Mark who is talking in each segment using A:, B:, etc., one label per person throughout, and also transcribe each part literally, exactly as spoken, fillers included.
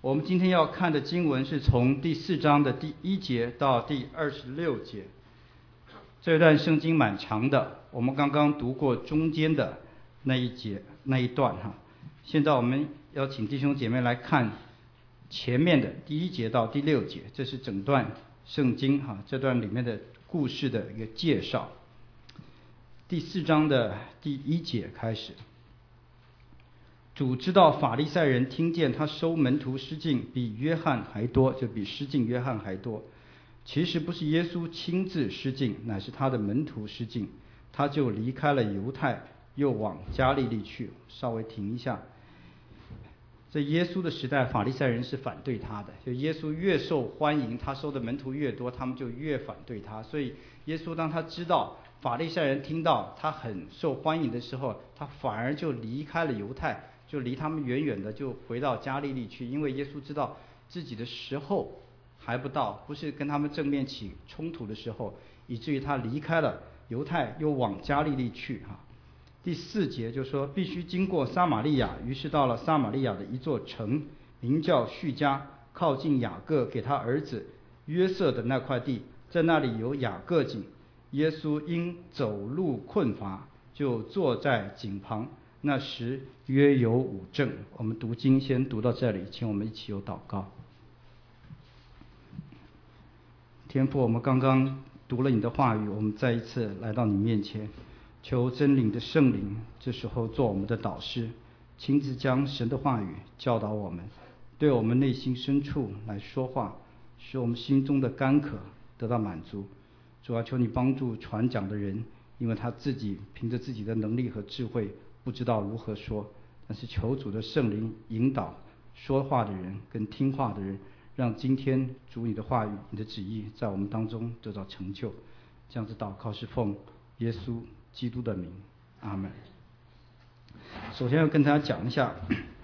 A: 我们今天要看的经文是从第四章的第一节到第二十六节。这段圣经蛮长的，我们刚刚读过中间的那一节那一段哈。现在我们要请弟兄姐妹来看前面的第一节到第六节，这是整段圣经哈，这段里面的故事的一个介绍。第四章的第一节开始。主知道法利赛人听见他收门徒失敬比约翰还多，就比失敬约翰还多。其实不是耶稣亲自失敬，乃是他的门徒失敬，他就离开了犹太，又往加利利去。稍微停一下，在耶稣的时代，法利赛人是反对他的，就耶稣越受欢迎，他收的门徒越多，他们就越反对他。所以耶稣当他知道法利赛人听到他很受欢迎的时候，他反而就离开了犹太，就离他们远远的，就回到加利利去。因为耶稣知道自己的时候还不到，不是跟他们正面起冲突的时候，以至于他离开了犹太，又往加利利去哈。第四节就说必须经过撒玛利亚，于是到了撒玛利亚的一座城，名叫叙加，靠近雅各给他儿子约瑟的那块地，在那里有雅各井。耶稣因走路困乏，就坐在井旁。那时约有五正。我们读经先读到这里，请我们一起有祷告。天父，我们刚刚读了你的话语，我们再一次来到你面前，求真理的圣灵这时候做我们的导师，亲自将神的话语教导我们，对我们内心深处来说话，使我们心中的干渴得到满足。主啊，求你帮助传讲的人，因为他自己凭着自己的能力和智慧不知道如何说，但是求主的圣灵引导说话的人跟听话的人，让今天主你的话语你的旨意在我们当中得到成就。这样子祷告是奉耶稣基督的名，阿们。首先要跟大家讲一下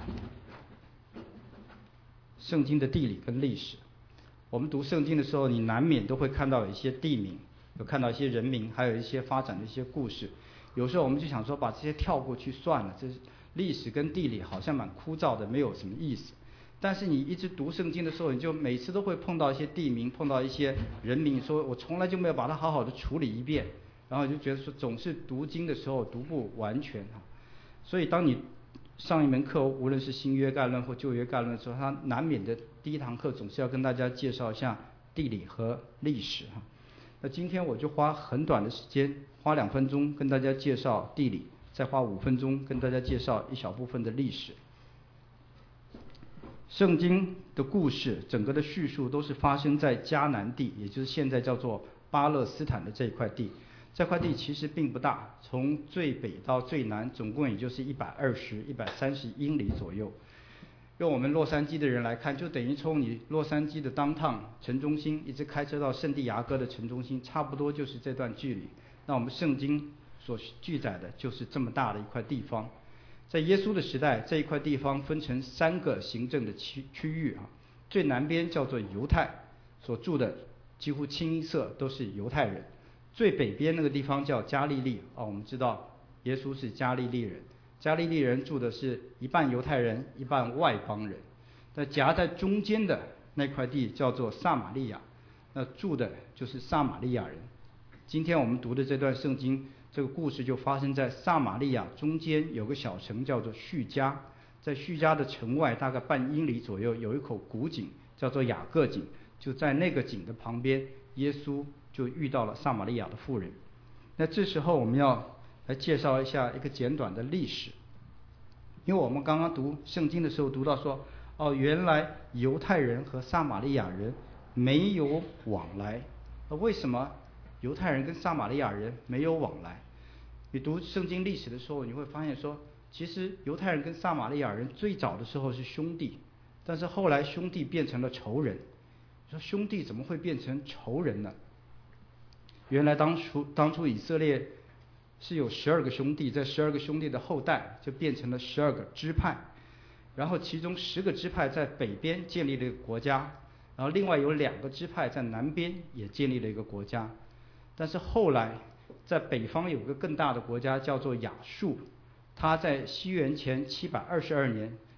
A: 圣经的地理跟历史。我们读圣经的时候，你难免都会看到有一些地名，有看到一些人名，还有一些发展的一些故事。有时候我们就想说把这些跳过去算了，这历史跟地理好像蛮枯燥的，没有什么意思。但是你一直读圣经的时候，你就每次都会碰到一些地名，碰到一些人名，说我从来就没有把它好好的处理一遍，然后就觉得说总是读经的时候读不完全。所以当你上一门课，无论是新约概论或旧约概论的时候，它难免的第一堂课总是要跟大家介绍一下地理和历史哈。那今天我就花很短的时间，花两分钟跟大家介绍地理，再花五分钟跟大家介绍一小部分的历史。圣经的故事整个的叙述都是发生在迦南地，也就是现在叫做巴勒斯坦的这一块地。这块地其实并不大，从最北到最南总共也就是一百二十、一百三十英里左右。用我们洛杉矶的人来看，就等于从你洛杉矶的 downtown 城中心一直开车到圣地亚哥的城中心，差不多就是这段距离。那我们圣经所记载的就是这么大的一块地方。在耶稣的时代，这一块地方分成三个行政的区区域啊。最南边叫做犹太，所住的几乎清一色都是犹太人。最北边那个地方叫加利利啊，我们知道耶稣是加利利人，加利利人住的是一半犹太人，一半外邦人。那夹在中间的那块地叫做撒玛利亚，那住的就是撒玛利亚人。今天我们读的这段圣经，这个故事就发生在撒玛利亚中间有个小城叫做叙加，在叙加的城外大概半英里左右有一口古井叫做雅各井，就在那个井的旁边，耶稣就遇到了撒玛利亚的妇人。那这时候我们要来介绍一下一个简短的历史，因为我们刚刚读圣经的时候读到说，哦，原来犹太人和撒玛利亚人没有往来。为什么犹太人跟撒玛利亚人没有往来？你读圣经历史的时候，你会发现说，其实犹太人跟撒玛利亚人最早的时候是兄弟，但是后来兄弟变成了仇人。说兄弟怎么会变成仇人呢？原来当初当初以色列是有十二个兄弟，在十二个兄弟的后代就变成了十二个支派，然后其中十个支派在北边建立了一个国家，然后另外有两个支派在南边也建立了一个国家。但是后来在北方有个更大的国家叫做亚述，它在西元前七百二十二年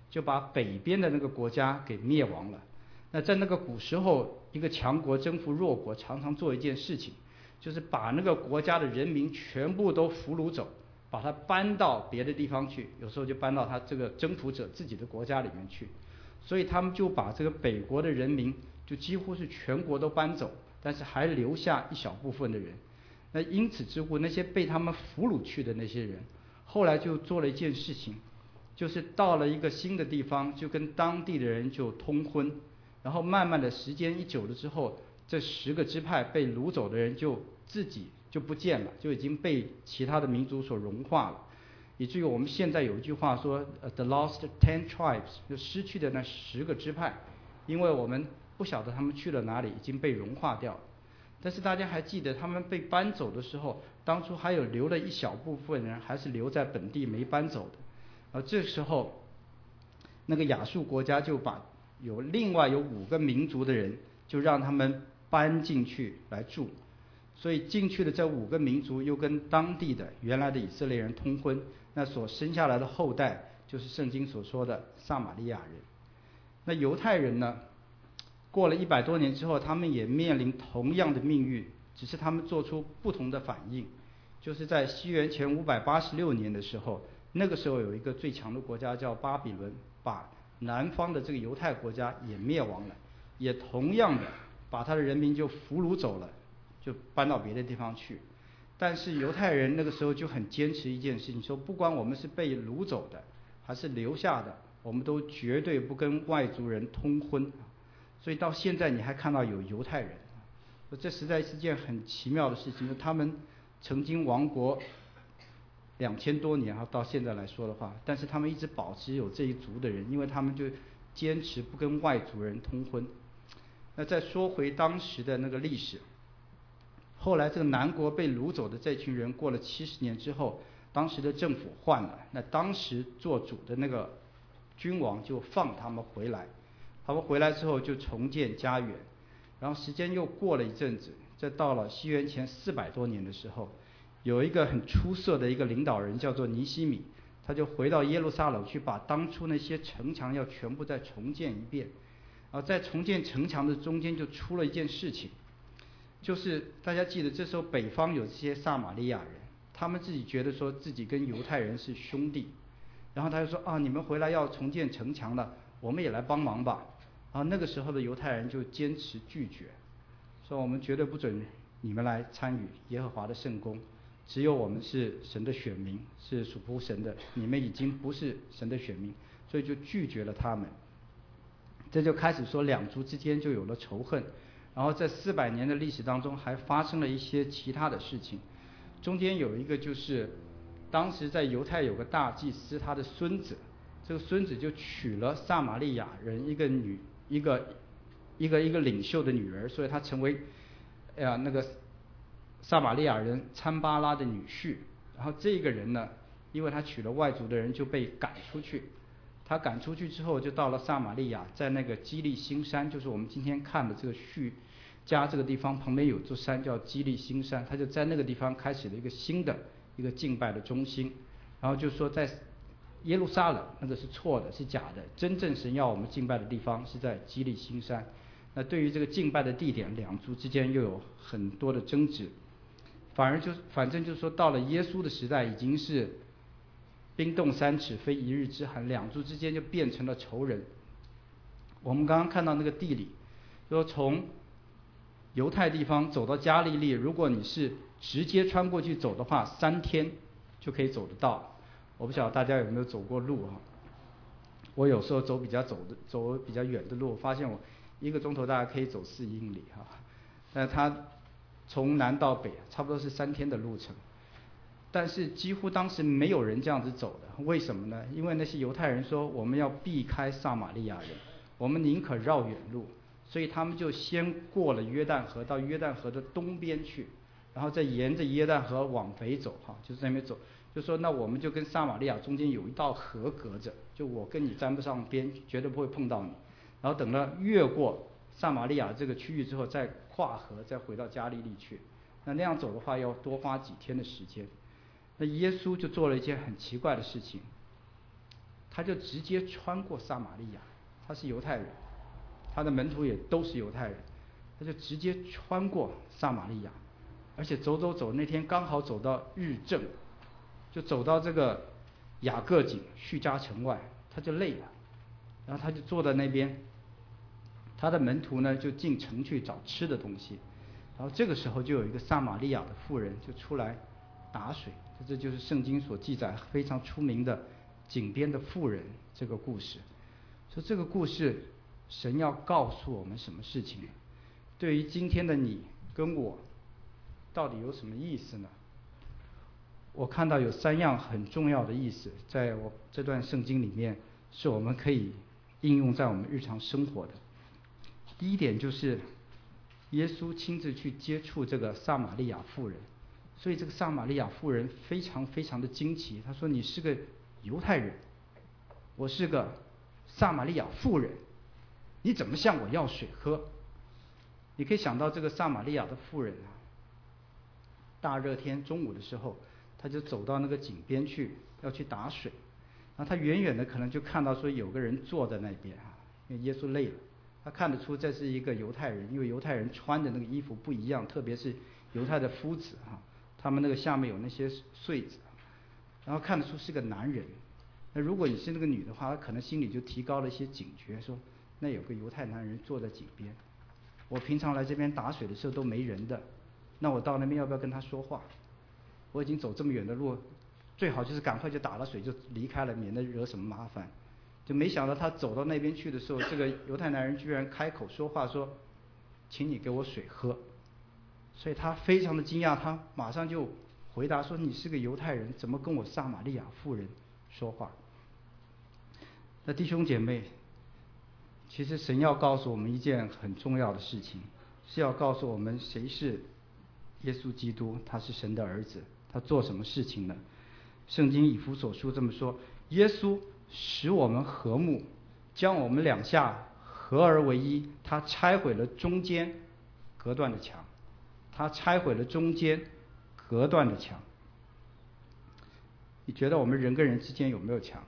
A: 就把北边的那个国家给灭亡了。那在那个古时候，一个强国征服弱国，常常做一件事情，就是把那个国家的人民全部都俘虏走，把它搬到别的地方去，有时候就搬到他这个征服者自己的国家里面去。所以他们就把这个北国的人民就几乎是全国都搬走，但是还留下一小部分的人。那因此之故，那些被他们俘虏去的那些人，后来就做了一件事情，就是到了一个新的地方，就跟当地的人就通婚，然后慢慢的时间一久了之后，这十个支派被掳走的人就自己就不见了，就已经被其他的民族所融化了。以至于我们现在有一句话说 ，the lost ten tribes， 就失去的那十个支派，因为我们不晓得他们去了哪里，已经被融化掉了。但是大家还记得他们被搬走的时候，当初还有留了一小部分人还是留在本地没搬走的。而这时候，那个亚述国家就把有另外有五个民族的人，就让他们搬进去来住。所以进去的这五个民族又跟当地的原来的以色列人通婚，那所生下来的后代就是圣经所说的撒玛利亚人。那犹太人呢，过了一百多年之后，他们也面临同样的命运，只是他们做出不同的反应。就是在西元前五百八十六年的时候，那个时候有一个最强的国家叫巴比伦，把南方的这个犹太国家也灭亡了，也同样的把他的人民就俘虏走了，就搬到别的地方去。但是犹太人那个时候就很坚持一件事情，说不管我们是被掳走的还是留下的，我们都绝对不跟外族人通婚。所以到现在你还看到有犹太人，这实在是件很奇妙的事情。他们曾经亡国两千多年，到现在来说的话，但是他们一直保持有这一族的人，因为他们就坚持不跟外族人通婚。那再说回当时的那个历史，后来这个南国被掳走的这群人过了七十年之后，当时的政府换了，那当时做主的那个君王就放他们回来，他们回来之后就重建家园。然后时间又过了一阵子，这到了西元前四百多年的时候，有一个很出色的一个领导人叫做尼希米，他就回到耶路撒冷去，把当初那些城墙要全部再重建一遍。然后在重建城墙的中间就出了一件事情，就是大家记得这时候北方有这些撒玛利亚人，他们自己觉得说自己跟犹太人是兄弟，然后他就说啊，你们回来要重建城墙了，我们也来帮忙吧。然后那个时候的犹太人就坚持拒绝，说我们绝对不准你们来参与耶和华的圣工，只有我们是神的选民，是属乎神的，你们已经不是神的选民，所以就拒绝了他们。这就开始说两族之间就有了仇恨。然后在四百年的历史当中还发生了一些其他的事情，中间有一个就是当时在犹太有个大祭司，他的孙子，这个孙子就娶了撒玛利亚人一个女一个一个一个领袖的女儿，所以他成为呃那个撒玛利亚人参巴拉的女婿。然后这个人呢，因为他娶了外族的人，就被赶出去。他赶出去之后，就到了撒玛利亚，在那个基利新山，就是我们今天看的这个叙加这个地方旁边有座山叫基利新山，他就在那个地方开始了一个新的一个敬拜的中心。然后就说在耶路撒冷那个是错的，是假的，真正神要我们敬拜的地方是在基利新山。那对于这个敬拜的地点，两族之间又有很多的争执，反而就反正就是说到了耶稣的时代，已经是冰冻三尺非一日之寒，两族之间就变成了仇人。我们刚刚看到那个地理，说从犹太地方走到加利利，如果你是直接穿过去走的话，三天就可以走得到。我不晓得大家有没有走过路哈？我有时候走比较走的走比较远的路，发现我一个钟头大概可以走四英里哈。但是它从南到北差不多是三天的路程。但是几乎当时没有人这样子走的，为什么呢？因为那些犹太人说我们要避开撒玛利亚人，我们宁可绕远路，所以他们就先过了约旦河，到约旦河的东边去，然后再沿着约旦河往北走哈，就是在那边走，就说那我们就跟撒玛利亚中间有一道河隔着，就我跟你沾不上边，绝对不会碰到你。然后等了越过撒玛利亚这个区域之后，再跨河，再回到加利利去。那那样走的话，要多花几天的时间。那耶稣就做了一件很奇怪的事情， 他就直接穿过撒玛利亚，他是犹太人，他的门徒也都是犹太人，他就直接穿过撒玛利亚，而且走走走，那天刚好走到日正，就走到这个雅各井叙加城外，他就累了，然后他就坐在那边，他的门徒呢就进城去找吃的东西，然后这个时候就有一个撒玛利亚的妇人就出来打水，这就是圣经所记载非常出名的井边的妇人这个故事。说这个故事神要告诉我们什么事情？对于今天的你跟我到底有什么意思呢？我看到有三样很重要的意思，在我这段圣经里面是我们可以应用在我们日常生活的。第一点就是耶稣亲自去接触这个撒玛利亚妇人，所以这个撒玛利亚妇人非常非常的惊奇，她说你是个犹太人，我是个撒玛利亚妇人，你怎么向我要水喝？你可以想到这个撒玛利亚的妇人啊，大热天中午的时候，他就走到那个井边去要去打水，然后他远远的可能就看到说有个人坐在那边啊，因为耶稣累了，他看得出这是一个犹太人，因为犹太人穿的那个衣服不一样，特别是犹太的夫子啊，他们那个下面有那些穗子，然后看得出是个男人。那如果你是那个女的话，可能心里就提高了一些警觉，说那有个犹太男人坐在井边，我平常来这边打水的时候都没人的，那我到那边要不要跟他说话？我已经走这么远的路，最好就是赶快就打了水就离开了，免得惹什么麻烦。就没想到他走到那边去的时候，这个犹太男人居然开口说话说，请你给我水喝。所以他非常的惊讶，他马上就回答说，你是个犹太人，怎么跟我撒玛利亚妇人说话？那弟兄姐妹，其实神要告诉我们一件很重要的事情，是要告诉我们谁是耶稣基督，他是神的儿子，他做什么事情呢？圣经以弗所书这么说，耶稣使我们和睦，将我们两下合而为一，他拆毁了中间隔断的墙，他拆毁了中间隔断的墙。你觉得我们人跟人之间有没有墙？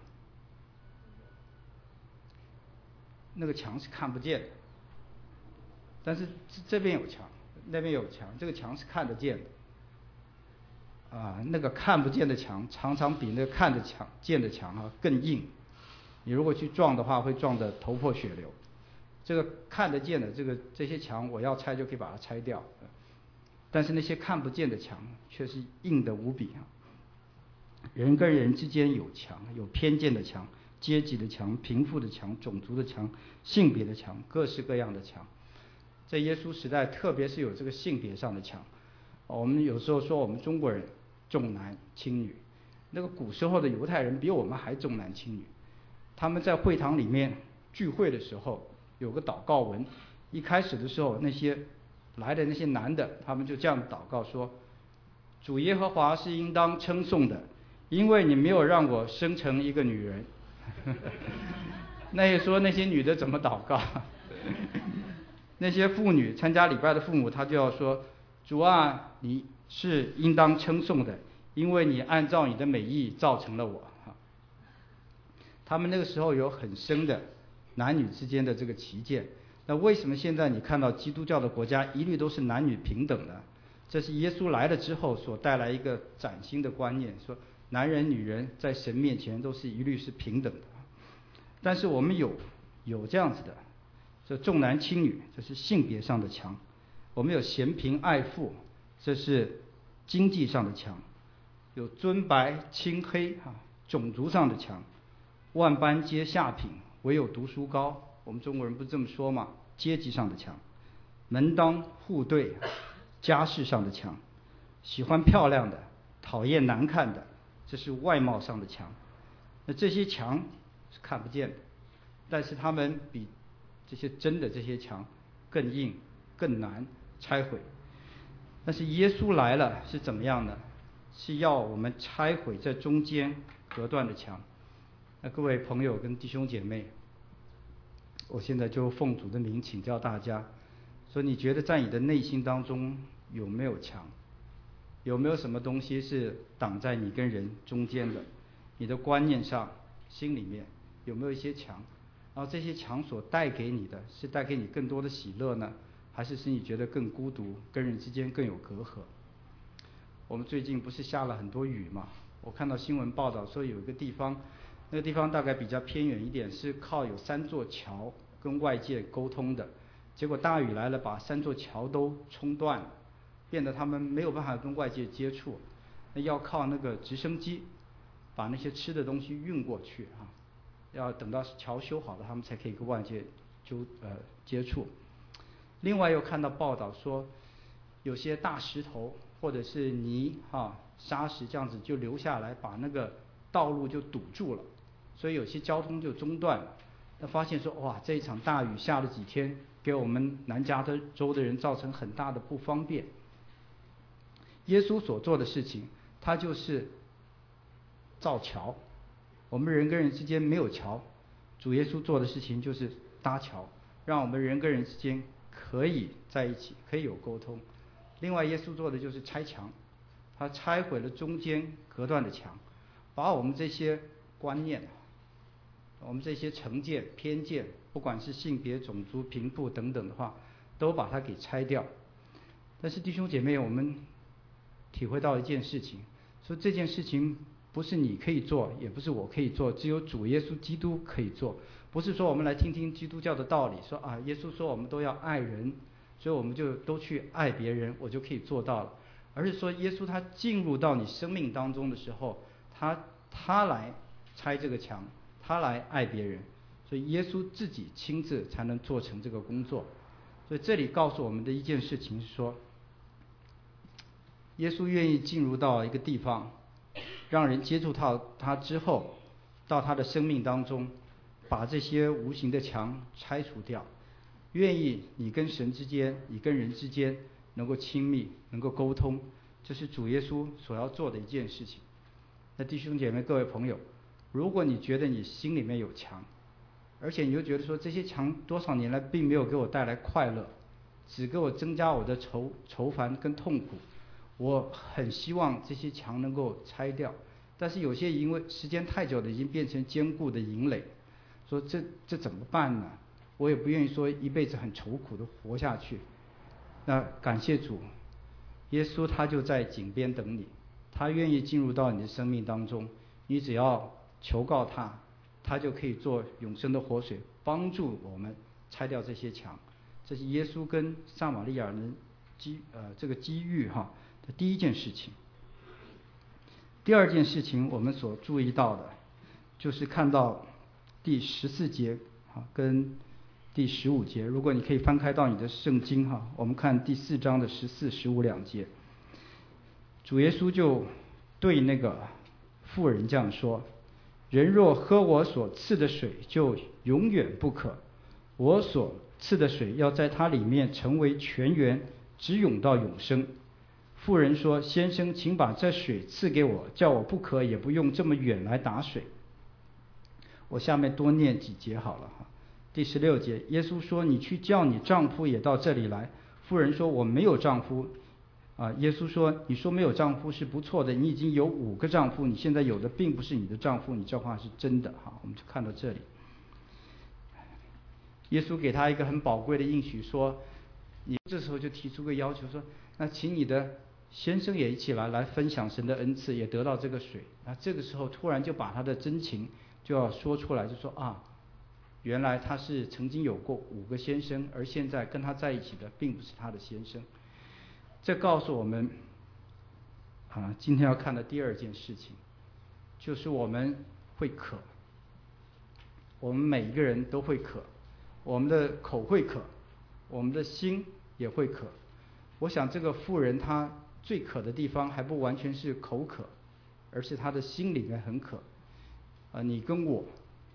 A: 那个墙是看不见的，但是这边有墙，那边有墙，这个墙是看得见的。啊，那个看不见的墙常常比那个看得墙见的墙啊更硬，你如果去撞的话，会撞得头破血流。这个看得见的这个这些墙，我要拆就可以把它拆掉，但是那些看不见的墙却是硬得无比啊。人跟人之间有墙，有偏见的墙，阶级的墙，贫富的墙，种族的墙，性别的墙，各式各样的墙。在耶稣时代，特别是有这个性别上的墙。我们有时候说我们中国人重男轻女，那个古时候的犹太人比我们还重男轻女。他们在会堂里面聚会的时候，有个祷告文，一开始的时候，那些来的那些男的，他们就这样祷告说：主耶和华是应当称颂的，因为你没有让我生成一个女人。那也说那些女的怎么祷告？那些妇女参加礼拜的父母，他就要说：主啊，你是应当称颂的，因为你按照你的美意造成了我。他们那个时候有很深的男女之间的这个歧见。那为什么现在你看到基督教的国家一律都是男女平等呢？这是耶稣来了之后所带来一个崭新的观念，说男人女人在神面前都是一律是平等的。但是我们有有这样子的，这重男轻女，这是性别上的墙；我们有嫌贫爱富，这是经济上的墙；有尊白轻黑啊，种族上的墙；万般皆下品，唯有读书高，我们中国人不是这么说吗？阶级上的墙；门当户对，家世上的墙；喜欢漂亮的，讨厌难看的，这是外貌上的墙。那这些墙是看不见的，但是他们比这些真的这些墙更硬更难拆毁。但是耶稣来了是怎么样呢？是要我们拆毁这中间隔断的墙。那各位朋友跟弟兄姐妹，我现在就奉主的名请教大家，说你觉得在你的内心当中有没有墙？有没有什么东西是挡在你跟人中间的？你的观念上、 心里面有没有一些墙？然后这些墙所带给你的是带给你更多的喜乐呢，还是使你觉得更孤独，跟人之间更有隔阂？我们最近不是下了很多雨嘛？我看到新闻报道说有一个地方，那个地方大概比较偏远一点，是靠有三座桥跟外界沟通的，结果大雨来了，把三座桥都冲断了，变得他们没有办法跟外界接触，那要靠那个直升机把那些吃的东西运过去啊，要等到桥修好了，他们才可以跟外界就呃接触。另外又看到报道说，有些大石头或者是泥啊、沙石这样子就流下来，把那个道路就堵住了，所以有些交通就中断了。那发现说，哇，这一场大雨下了几天，给我们南加州的人造成很大的不方便。耶稣所做的事情，他就是造桥。我们人跟人之间没有桥，主耶稣做的事情就是搭桥，让我们人跟人之间可以在一起，可以有沟通。另外耶稣做的就是拆墙，他拆毁了中间隔断的墙，把我们这些观念，我们这些成见偏见，不管是性别种族贫富等等的话，都把它给拆掉。但是弟兄姐妹，我们体会到一件事情，说这件事情不是你可以做，也不是我可以做，只有主耶稣基督可以做。不是说我们来听听基督教的道理，说啊，耶稣说我们都要爱人，所以我们就都去爱别人，我就可以做到了。而是说耶稣他进入到你生命当中的时候，他他来拆这个墙，他来爱别人，所以耶稣自己亲自才能做成这个工作。所以这里告诉我们的一件事情是说，耶稣愿意进入到一个地方，让人接触到他之后，到他的生命当中，把这些无形的墙拆除掉，愿意你跟神之间，你跟人之间能够亲密，能够沟通，这是主耶稣所要做的一件事情。那弟兄姐妹各位朋友，如果你觉得你心里面有墙，而且你就觉得说这些墙多少年来并没有给我带来快乐，只给我增加我的愁愁烦跟痛苦，我很希望这些墙能够拆掉。但是有些因为时间太久了，已经变成坚固的营垒，说这这怎么办呢？我也不愿意说一辈子很愁苦的活下去。那感谢主，耶稣他就在井边等你，他愿意进入到你的生命当中，你只要求告他，他就可以做永生的活水，帮助我们拆掉这些墙。这是耶稣跟撒玛利亚人机呃这个机遇哈的第一件事情。第二件事情我们所注意到的，就是看到第十四节啊跟第十五节，如果你可以翻开到你的圣经哈，我们看第四章的十四、十五两节，主耶稣就对那个妇人这样说：人若喝我所赐的水，就永远不渴。我所赐的水要在它里面成为泉源，直涌到永生。妇人说：先生，请把这水赐给我，叫我不渴，也不用这么远来打水。我下面多念几节好了哈。第十六节，耶稣说：你去叫你丈夫也到这里来。妇人说：我没有丈夫。啊，耶稣说：你说没有丈夫是不错的，你已经有五个丈夫，你现在有的并不是你的丈夫，你这话是真的哈。我们就看到这里，耶稣给他一个很宝贵的应许，说你这时候就提出个要求，说那请你的先生也一起来来分享神的恩赐，也得到这个水。那这个时候突然就把他的真情就要说出来，就说啊，原来他是曾经有过五个先生，而现在跟他在一起的并不是他的先生。这告诉我们啊，今天要看的第二件事情，就是我们会渴，我们每一个人都会渴，我们的口会渴，我们的心也会渴。我想这个妇人她最渴的地方还不完全是口渴，而是她的心里面很渴。啊，你跟我，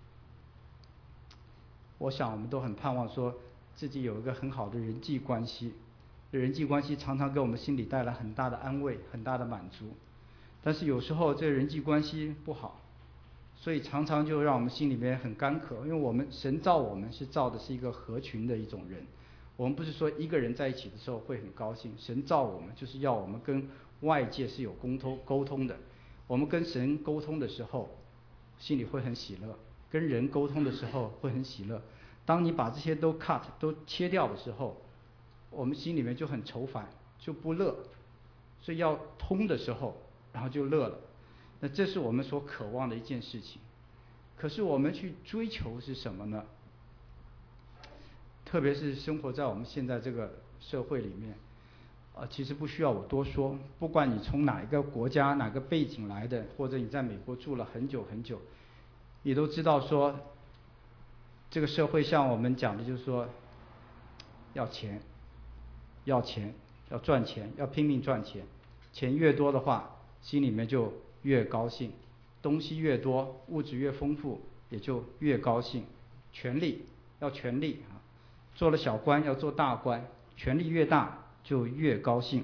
A: 我想我们都很盼望说自己有一个很好的人际关系。人际关系常常给我们心里带来很大的安慰，很大的满足。但是有时候这人际关系不好，所以常常就让我们心里面很干渴。因为我们神造我们是造的是一个合群的一种人，我们不是说一个人在一起的时候会很高兴。神造我们就是要我们跟外界是有沟通沟通的。我们跟神沟通的时候， 心里会很喜乐；跟人沟通的时候会很喜乐。当你把这些都 cut 都切掉的时候，我们心里面就很愁烦，就不乐。所以要通的时候，然后就乐了。那这是我们所渴望的一件事情。可是我们去追求是什么呢？特别是生活在我们现在这个社会里面，啊、呃，其实不需要我多说，不管你从哪一个国家、哪个背景来的，或者你在美国住了很久很久，你都知道说，这个社会像我们讲的就是说，要钱，要钱，要赚钱，要拼命赚钱，钱越多的话，心里面就越高兴，东西越多，物质越丰富，也就越高兴，权力要权力啊。做了小官要做大官，权力越大就越高兴。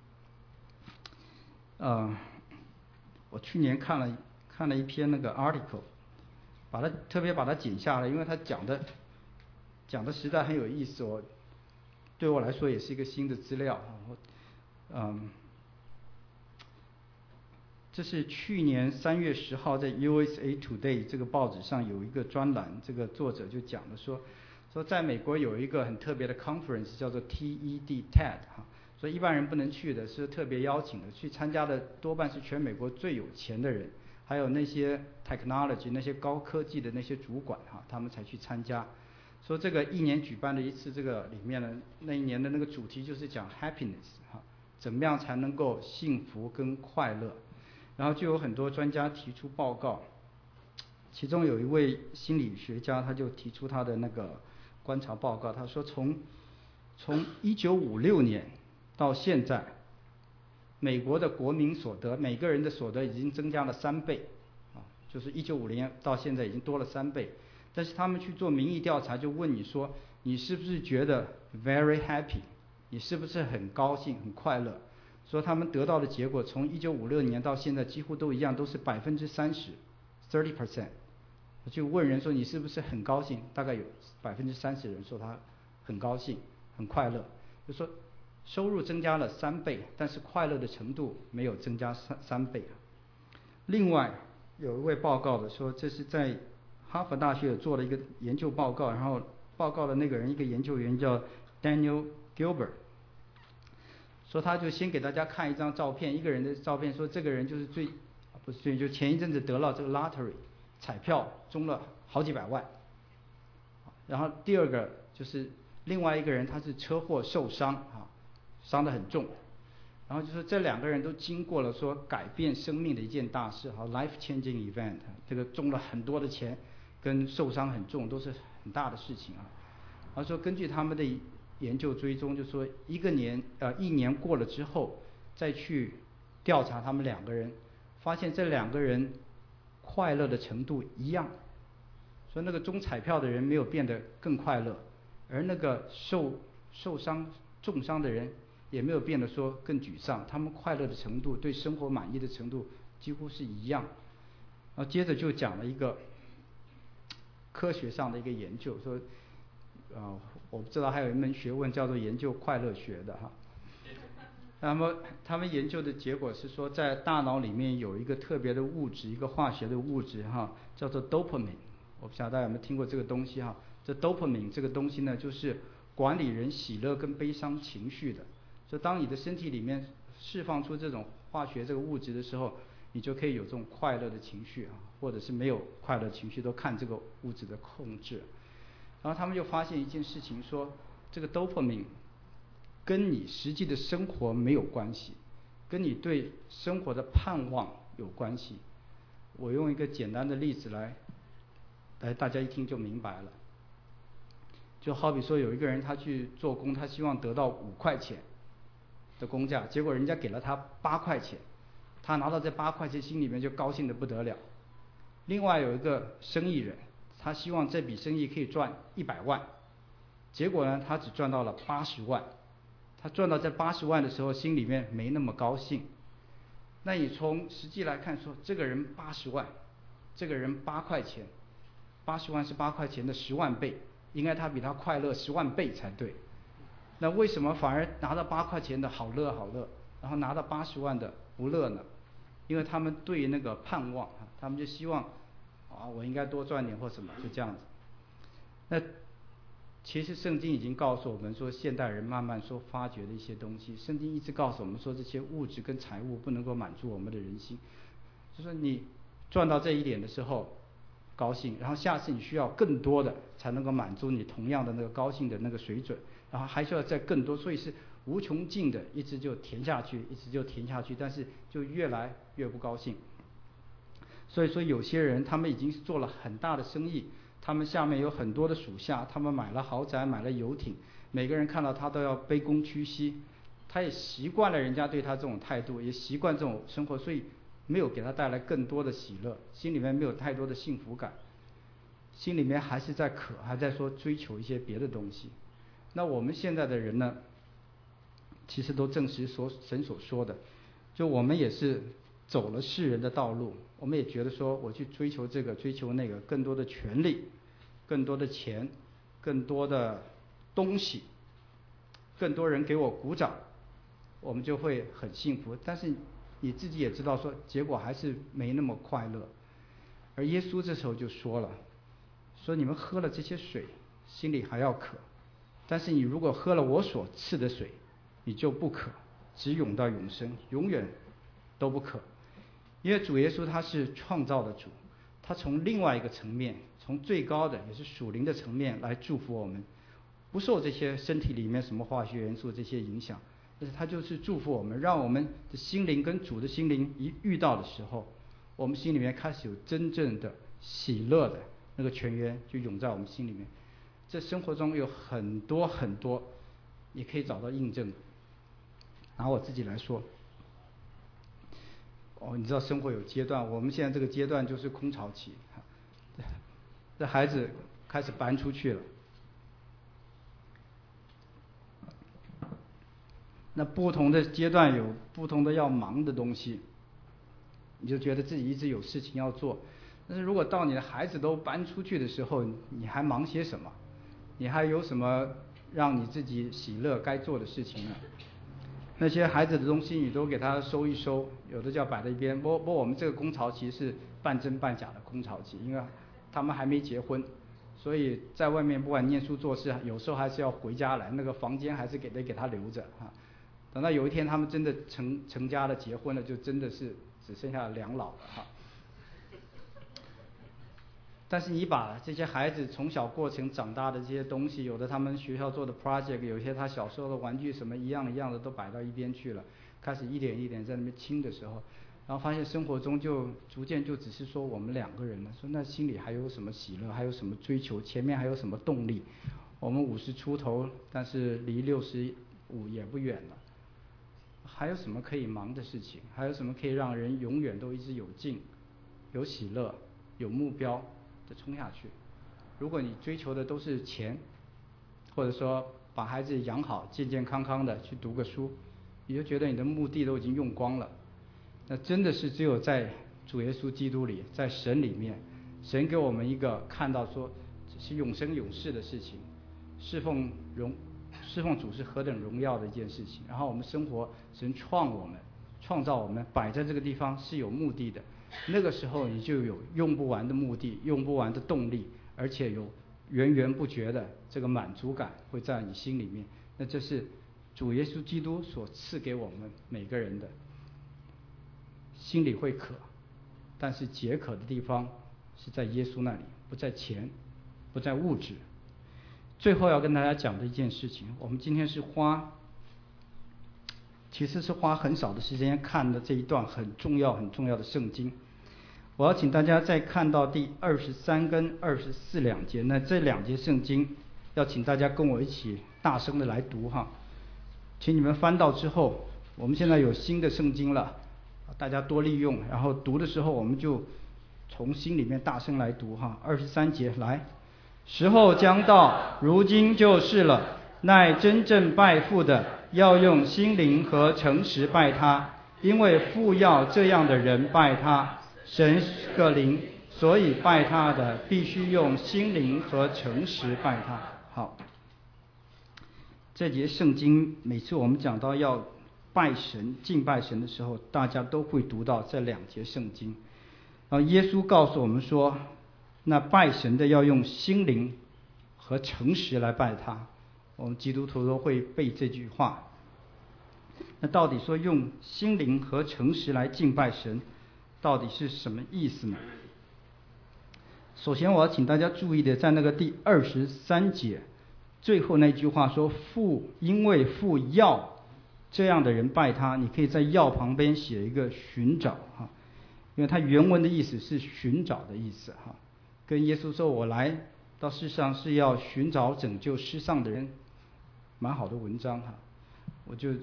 A: 呃，我去年看了看了一篇那个 article， 把它特别把它剪下来，因为它讲的讲的实在很有意思，我对我来说也是一个新的资料。嗯，这是去年三月十号在 U S A Today 这个报纸上有一个专栏，这个作者就讲了说。说在美国有一个很特别的 conference 叫做 T E D T E D 哈，所以一般人不能去的，是特别邀请的，去参加的多半是全美国最有钱的人，还有那些 technology 那些高科技的那些主管哈，他们才去参加。说这个一年举办的一次，这个里面呢，那一年的那个主题就是讲 happiness 哈，怎么样才能够幸福跟快乐，然后就有很多专家提出报告，其中有一位心理学家他就提出他的那个观察报告，他说从从一九五六年到现在，美国的国民所得，每个人的所得已经增加了三倍，啊，就是一九五零年到现在已经多了三倍。但是他们去做民意调查，就问你说，你是不是觉得 very happy？ 你是不是很高兴、很快乐？说他们得到的结果，从一九五六年到现在几乎都一样，都是百分之三十 ，thirty percent。就问人说你是不是很高兴，大概有百分之三十人说他很高兴很快乐，就说收入增加了三倍，但是快乐的程度没有增加三三倍。另外有一位报告的说，这是在哈佛大学做了一个研究报告，然后报告的那个人一个研究员叫 Daniel Gilbert， 说他就先给大家看一张照片，一个人的照片，说这个人就是最不是最就前一阵子得了这个 lottery。彩票中了好几百万，然后第二个就是另外一个人他是车祸受伤啊，伤得很重，然后就说这两个人都经过了说改变生命的一件大事，好 life changing event， 这个中了很多的钱跟受伤很重都是很大的事情啊。然后说根据他们的研究追踪，就说一个年呃一年过了之后再去调查他们两个人，发现这两个人快乐的程度一样，所以那个中彩票的人没有变得更快乐，而那个受受伤重伤的人也没有变得说更沮丧，他们快乐的程度对生活满意的程度几乎是一样。然后接着就讲了一个科学上的一个研究，说呃我不知道还有一门学问叫做研究快乐学的哈。那么他们研究的结果是说，在大脑里面有一个特别的物质，一个化学的物质哈，叫做 dopamine。我不晓得大家有没有听过这个东西哈？这 dopamine 这个东西呢，就是管理人喜乐跟悲伤情绪的。所以当你的身体里面释放出这种化学这个物质的时候，你就可以有这种快乐的情绪啊，或者是没有快乐情绪，都看这个物质的控制。然后他们就发现一件事情，说这个 dopamine跟你实际的生活没有关系，跟你对生活的盼望有关系。我用一个简单的例子来，来大家一听就明白了。就好比说有一个人他去做工，他希望得到五块钱的工价，结果人家给了他八块钱，他拿到这八块钱心里面就高兴得不得了。另外有一个生意人，他希望这笔生意可以赚一百万，结果呢他只赚到了八十万。他赚到这八十万的时候，心里面没那么高兴。那你从实际来看说，这个人八十万，这个人八块钱，八十万是八块钱的十万倍，应该他比他快乐十万倍才对。那为什么反而拿到八块钱的好乐好乐，然后拿到八十万的不乐呢？因为他们对那个盼望，他们就希望， 啊，我应该多赚点或什么，就这样子。那其实圣经已经告诉我们说，现代人慢慢所发掘的一些东西，圣经一直告诉我们说，这些物质跟财物不能够满足我们的人心。就说你赚到这一点的时候高兴，然后下次你需要更多的才能够满足你同样的那个高兴的那个水准，然后还需要再更多，所以是无穷尽的，一直就填下去，一直就填下去，但是就越来越不高兴。所以说有些人他们已经做了很大的生意，他们下面有很多的属下，他们买了豪宅，买了游艇，每个人看到他都要卑躬屈膝，他也习惯了人家对他这种态度，也习惯这种生活，所以没有给他带来更多的喜乐，心里面没有太多的幸福感，心里面还是在渴，还在说追求一些别的东西。那我们现在的人呢，其实都证实所神所说的，就我们也是走了世人的道路，我们也觉得说我去追求这个追求那个，更多的权利，更多的钱，更多的东西，更多人给我鼓掌，我们就会很幸福。但是你自己也知道说结果还是没那么快乐。而耶稣这时候就说了，说你们喝了这些水心里还要渴，但是你如果喝了我所赐的水，你就不渴，直涌到永生，永远都不渴。因为主耶稣他是创造的主，他从另外一个层面，从最高的也是属灵的层面来祝福我们，不受这些身体里面什么化学元素这些影响，但是他就是祝福我们，让我们的心灵跟主的心灵一遇到的时候，我们心里面开始有真正的喜乐的那个泉源就涌在我们心里面。这生活中有很多很多你可以找到印证的。拿我自己来说，哦，你知道生活有阶段，我们现在这个阶段就是空巢期，这孩子开始搬出去了，那不同的阶段有不同的要忙的东西，你就觉得自己一直有事情要做。但是如果到你的孩子都搬出去的时候，你还忙些什么？你还有什么让你自己喜乐该做的事情呢？那些孩子的东西你都给他收一收，有的就要摆在一边。不不，我们这个空巢期是半真半假的空巢期，因为他们还没结婚，所以在外面不管念书做事，有时候还是要回家来，那个房间还是给得给他留着啊。等到有一天他们真的成成家了，结婚了，就真的是只剩下两老了哈。但是你把这些孩子从小过程长大的这些东西，有的他们学校做的 project， 有些他小时候的玩具什么一样一样的都摆到一边去了，开始一点一点在那边清的时候，然后发现生活中就逐渐就只是说我们两个人了，说那心里还有什么喜乐，还有什么追求，前面还有什么动力？我们五十出头，但是离六十五也不远了，还有什么可以忙的事情？还有什么可以让人永远都一直有劲、有喜乐、有目标的冲下去？如果你追求的都是钱，或者说把孩子养好、健健康康的去读个书，你就觉得你的目的都已经用光了。那真的是只有在主耶稣基督里，在神里面，神给我们一个看到说是永生永世的事情，侍奉荣侍奉主是何等荣耀的一件事情。然后我们生活，神创我们，创造我们，摆在这个地方是有目的的。那个时候你就有用不完的目的，用不完的动力，而且有源源不绝的这个满足感会在你心里面。那这是主耶稣基督所赐给我们每个人的。心里会渴，但是解渴的地方是在耶稣那里，不在钱，不在物质。最后要跟大家讲的一件事情，我们今天是花其实是花很少的时间看的这一段很重要很重要的圣经。我要请大家再看到第二十三跟二十四两节，那这两节圣经要请大家跟我一起大声的来读哈。请你们翻到之后，我们现在有新的圣经了，大家多利用，然后读的时候我们就从心里面大声来读哈。二十三节来，时候将到，如今就是了，乃真正拜父的要用心灵和诚实拜他，因为父要这样的人拜他。神是个灵，所以拜他的必须用心灵和诚实拜他。好，这节圣经每次我们讲到要拜神、敬拜神的时候，大家都会读到这两节圣经。然后耶稣告诉我们说， 那拜神的要用心灵和诚实来拜他，我们基督徒都会背这句话。那到底说用心灵和诚实来敬拜神，到底是什么意思呢？首先我要请大家注意的，在那个第二十三节最后那句话说，父因为父要这样的人拜他，你可以在要旁边写一个寻找哈，因为它原文的意思是寻找的意思哈，跟耶稣说我来到世上是要寻找拯救失丧的人，蛮好的文章哈，我就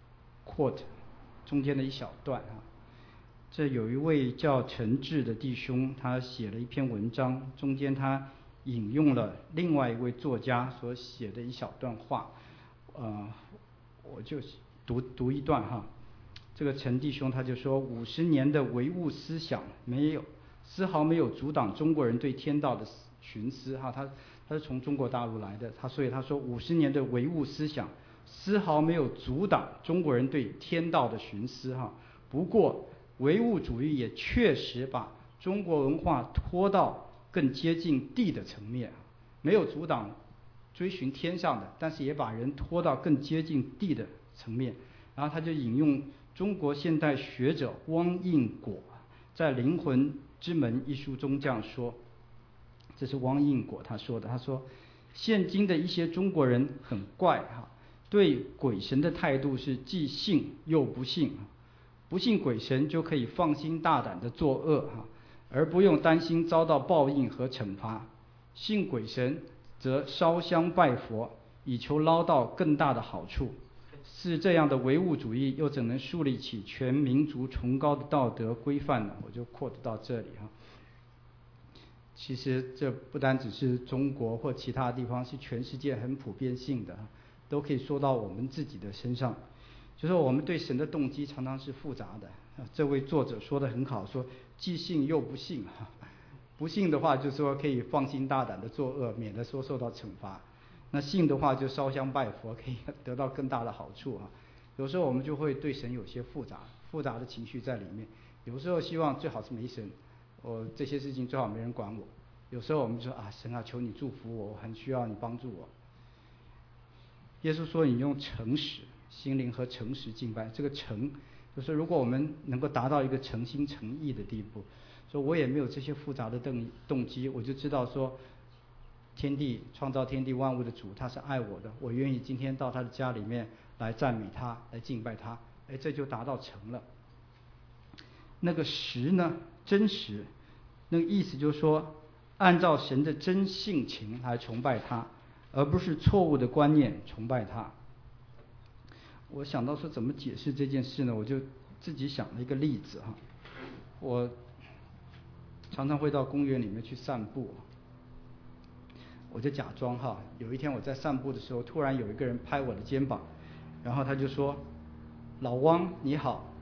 A: quote 中间的一小段哈。这有一位叫陈志的弟兄，他写了一篇文章，中间他引用了另外一位作家所写的一小段话，呃，我就读读一段哈。这个陈弟兄他就说，五十年的唯物思想没有丝毫没有阻挡中国人对天道的寻思哈，他他是从中国大陆来的，他所以他说五十年的唯物思想丝毫没有阻挡中国人对天道的寻思哈。不过唯物主义也确实把中国文化拖到更接近地的层面，没有阻挡追寻天上的，但是也把人拖到更接近地的层面。然后他就引用中国现代学者汪应果在《灵魂之门》一书中这样说，这是汪应果他说的，他说现今的一些中国人很怪哈，对鬼神的态度是既信又不信，不信鬼神就可以放心大胆的作恶哈，而不用担心遭到报应和惩罚；信鬼神则烧香拜佛，以求捞到更大的好处。是这样的唯物主义又怎能树立起全民族崇高的道德规范呢？我就 quote 到这里哈。其实这不单只是中国或其他地方，是全世界很普遍性的，都可以说到我们自己的身上。就是我们对神的动机常常是复杂的。这位作者说得很好，说既信又不信。不信的话就是说可以放心大胆的作恶，免得说受到惩罚。那信的话就烧香拜佛，可以得到更大的好处啊。有时候我们就会对神有些复杂复杂的情绪在里面。有时候希望最好是没神，我这些事情最好没人管我。有时候我们就说啊，神啊，求你祝福我，我很需要你帮助我。耶稣说你用诚实心灵和诚实敬拜，这个诚就是如果我们能够达到一个诚心诚意的地步，说我也没有这些复杂的动动机，我就知道说天地创造天地万物的主他是爱我的，我愿意今天到他的家里面来赞美他，来敬拜他，哎，这就达到诚了。那个实呢，真实，那个意思就是说按照神的真性情来崇拜他，而不是错误的观念崇拜他。我想到说怎么解释这件事呢，我就自己想了一个例子哈。我常常会到公园里面去散步，我就假装哈，有一天我在散步的时候，突然有一个人拍我的肩膀，然后他就说：“老汪你好。”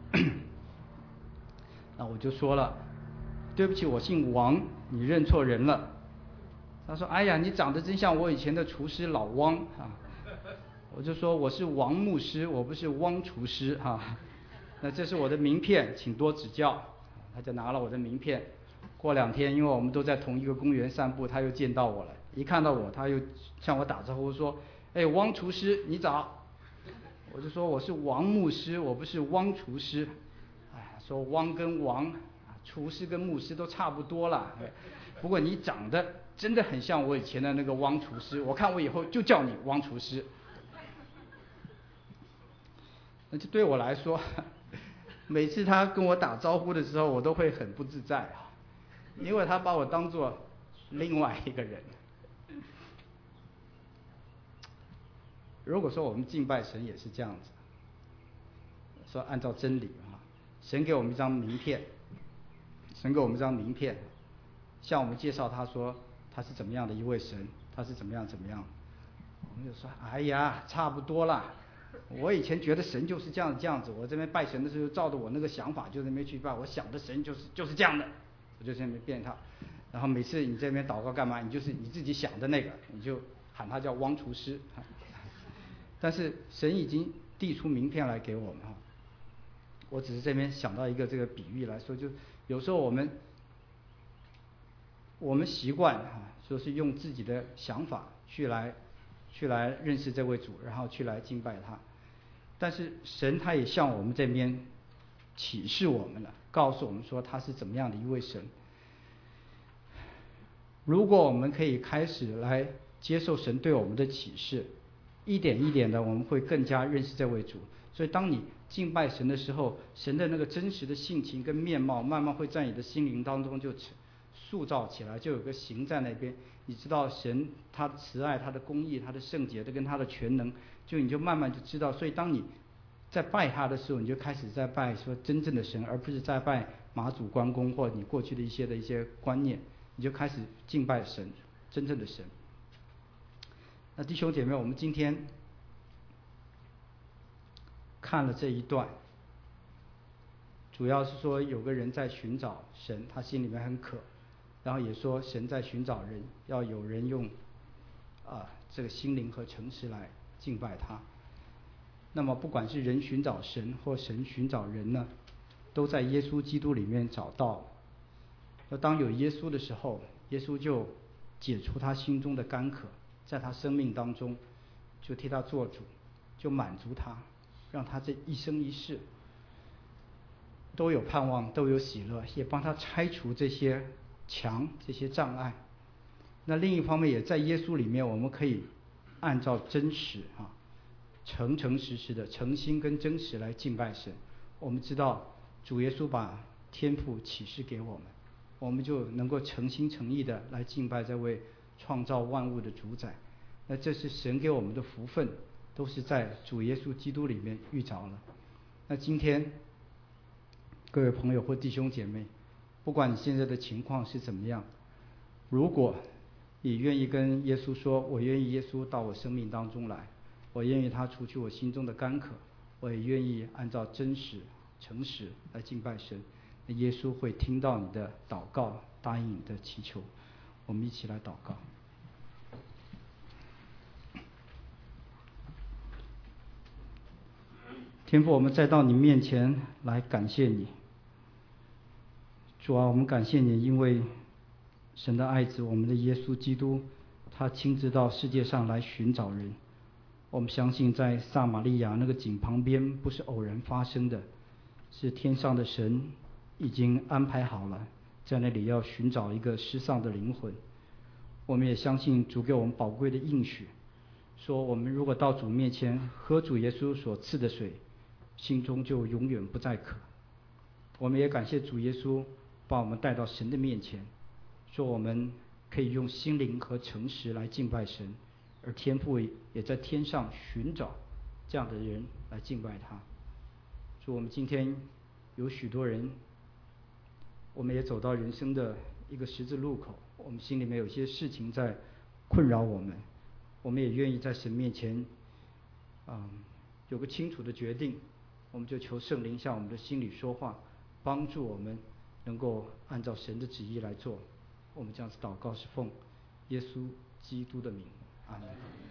A: 那我就说了：“对不起，我姓王，你认错人了。”他说：“哎呀，你长得真像我以前的厨师老汪啊。”我就说：“我是王牧师，我不是汪厨师哈、啊。”那这是我的名片，请多指教。他就拿了我的名片。过两天，因为我们都在同一个公园散步，他又见到我了。一看到我，他又向我打招呼说：“哎，汪厨师，你早。”我就说：“我是王牧师，我不是汪厨师。”哎，说汪跟王，厨师跟牧师都差不多了。不过你长得真的很像我以前的那个汪厨师，我看我以后就叫你汪厨师。那就对我来说，每次他跟我打招呼的时候，我都会很不自在啊，因为他把我当作另外一个人。如果说我们敬拜神也是这样子，说按照真理啊，神给我们一张名片，神给我们一张名片，向我们介绍他说他是怎么样的一位神，他是怎么样怎么样，我们就说哎呀，差不多啦。我以前觉得神就是这样这样子，我这边拜神的时候照着我那个想法就在那边去拜，我想的神就是就是这样的，我就在那边变他。然后每次你这边祷告干嘛，你就是你自己想的那个，你就喊他叫汪厨师。但是神已经递出名片来给我们，我只是这边想到一个这个比喻来说，就有时候我们我们习惯啊，说是用自己的想法去来去来认识这位主，然后去来敬拜他。但是神他也向我们这边启示我们了，告诉我们说他是怎么样的一位神。如果我们可以开始来接受神对我们的启示，一点一点的我们会更加认识这位主。所以当你敬拜神的时候，神的那个真实的性情跟面貌慢慢会在你的心灵当中就塑造起来，就有个形在那边。你知道神他的慈爱，他的公义，他的圣洁的跟他的全能，就你就慢慢就知道。所以当你在拜他的时候，你就开始在拜说真正的神，而不是在拜妈祖关公或你过去的一些的一些观念，你就开始敬拜神，真正的神。那弟兄姐妹，我们今天看了这一段，主要是说有个人在寻找神，他心里面很渴，然后也说神在寻找人，要有人用啊这个心灵和诚实来敬拜他。那么不管是人寻找神或神寻找人呢，都在耶稣基督里面找到。那当有耶稣的时候，耶稣就解除他心中的干渴，在他生命当中就替他做主，就满足他，让他这一生一世都有盼望，都有喜乐，也帮他拆除这些墙，这些障碍。那另一方面也在耶稣里面，我们可以按照真实啊诚诚实实的诚心跟真实来敬拜神。我们知道主耶稣把天父启示给我们，我们就能够诚心诚意的来敬拜这位创造万物的主宰。那这是神给我们的福分，都是在主耶稣基督里面遇着了。那今天各位朋友或弟兄姐妹，不管你现在的情况是怎么样，如果你愿意跟耶稣说，我愿意耶稣到我生命当中来，我愿意他除去我心中的干渴，我也愿意按照真实诚实来敬拜神，那耶稣会听到你的祷告，答应你的祈求。我们一起来祷告。天父，我们再到你面前来感谢你。主啊，我们感谢你，因为神的爱子我们的耶稣基督，他亲自到世界上来寻找人。我们相信在撒玛利亚那个井旁边不是偶然发生的，是天上的神已经安排好了，在那里要寻找一个失丧的灵魂。我们也相信主给我们宝贵的应许，说我们如果到主面前喝主耶稣所赐的水，心中就永远不再渴。我们也感谢主耶稣把我们带到神的面前，说我们可以用心灵和诚实来敬拜神，而天父也在天上寻找这样的人来敬拜他。说我们今天有许多人，我们也走到人生的一个十字路口，我们心里面有些事情在困扰我们，我们也愿意在神面前嗯，有个清楚的决定。我们就求圣灵向我们的心里说话，帮助我们能够按照神的旨意来做。我们这样子祷告是奉耶稣基督的名，阿门。